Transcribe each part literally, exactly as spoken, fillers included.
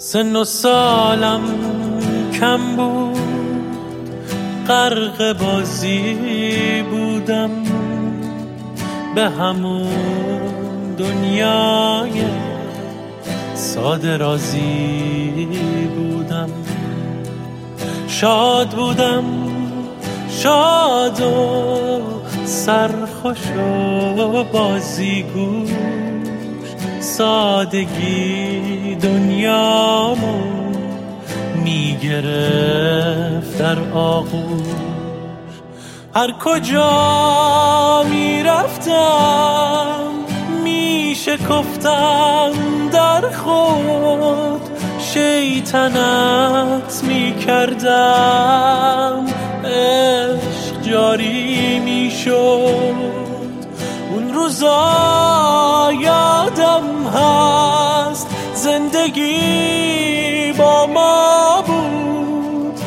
سن و سالم کم بود، غرق بازی بودم، به همون دنیای ساده رازی بودم. شاد بودم، شاد و سرخوش و بازیگوش، سادگی دنیامو میگرفت در آغوش. هر کجا میرفتم میشکفتم در خود، شیطنت میکردم، عشق جاری میشد. اون روزا یادم هست زندگی با ما بود،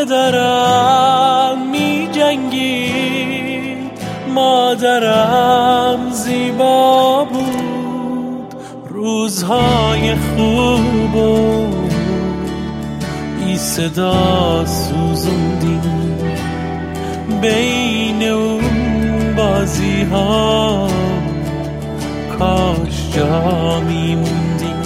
پدرم می جنگید، مادرم زیبا بود. روزهای خوب و بی صدا سوزوندیم بین اون بازی ها، کاش جا میموندیم.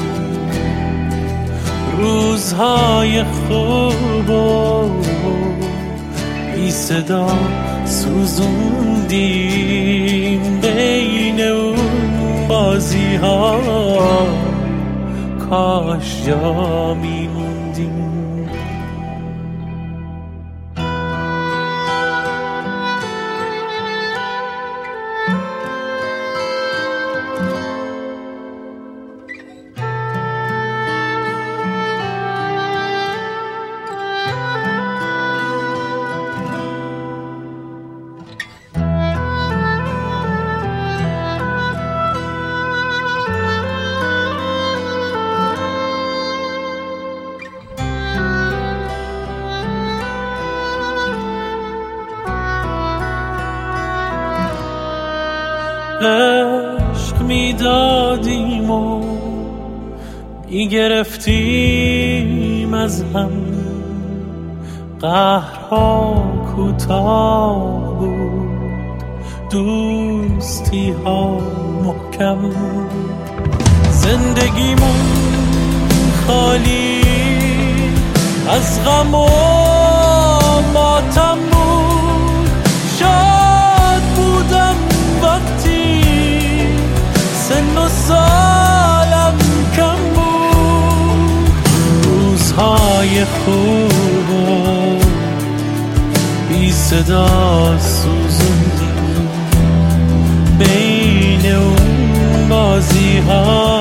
روزهای خوب و بی صدا سوزوندیم بین اون بازی ها، کاش جا میموندیم. عشق میدادیم و میگرفتیم از هم، قهرها کوتاه بود، دوستی ها محکم. زندگیمون خالی از غم و ماتم بود، شاد بودم وقتی سن و سالم کم بود. روزهای خوب و بی صدا سوزوندیم بین اون بازی ها،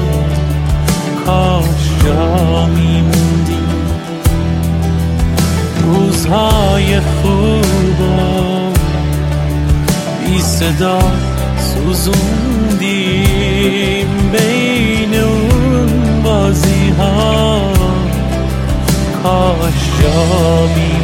کاش جا میموندیم. روزهای خوب و بی صدا سوزوندیم بین اون بازی ها، کاش جا میموندیم.